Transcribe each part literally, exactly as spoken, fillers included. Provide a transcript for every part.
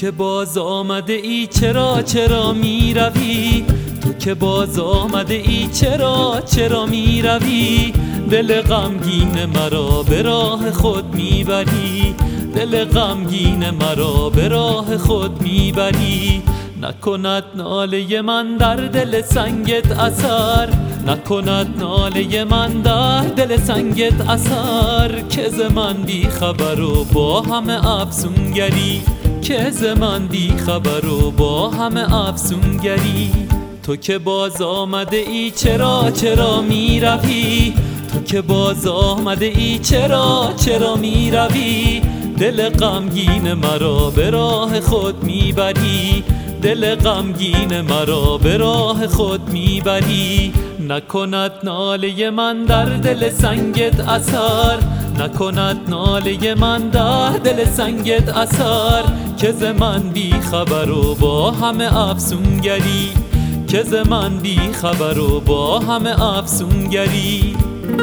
که باز آمده ای چرا چرا می روی؟ تو که باز آمده ای چرا چرا می روی؟ دل غمگین مرا به راه خود می بری، دل غمگین مرا به راه خود می بری. نکند ناله من در دل سنگت اثر، نکند ناله من در دل سنگت اثر. که ز من بی خبر و با همه افسونگری، که ز من بی خبر و با همه افسونگری. تو که باز آمده ای چرا چرا می روی؟ تو که باز آمده ای چرا چرا می روی؟ دل غمگین مرا به راه خود می بری، دل غمگین مرا به راه خود می بری. نکند ناله من در دل سنگت اثر، نکند ناله من در دل سنگت اثر. که ز من بی خبر و با همه افسونگری، که ز من بی خبر و با همه افسونگری.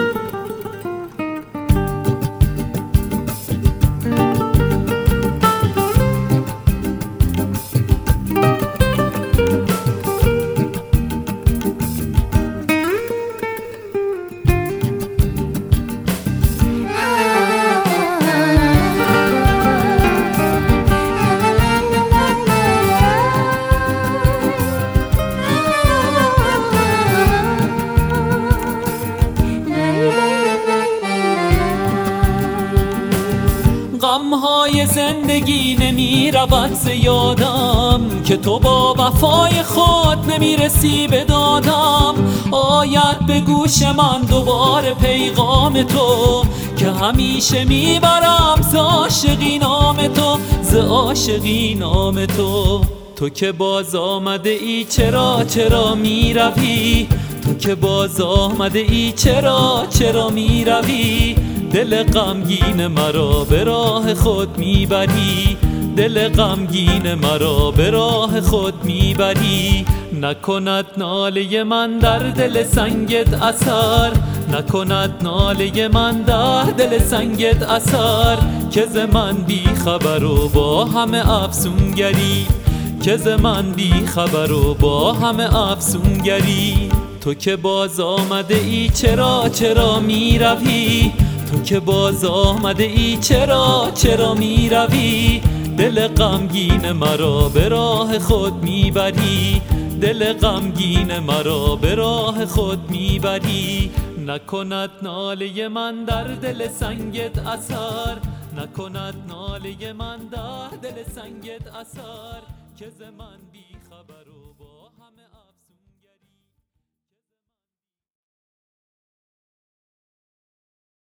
غمهای زندگی نمی رود ز یادم، که تو با وفای خود نمی رسی به دادم. آید به گوش من دوباره پیغام تو، که همیشه می برم ز عاشقی نام تو، ز عاشقی نام تو. تو که باز آمده ای چرا چرا می روی؟ تو که باز آمده ای چرا چرا می روی؟ دل غمگین مرا به راه خود می بری، دل غمگین مرا به راه خود می بری. نکند ناله من در دل سنگت اثر، نکند ناله من در دل سنگت اثر. که ز من بی خبر و با همه افسونگری، که ز من بی خبر و با همه افسونگری. تو که باز آمده ای چرا چرا می روی؟ تو که باز آمده ای چرا چرا می روی؟ دل غمگین مرا به راه خود می بری، دل غمگین مرا به راه خود می بری. نکند ناله من در دل سنگت اثر، نکند ناله من در دل سنگت اثر. که ز من بی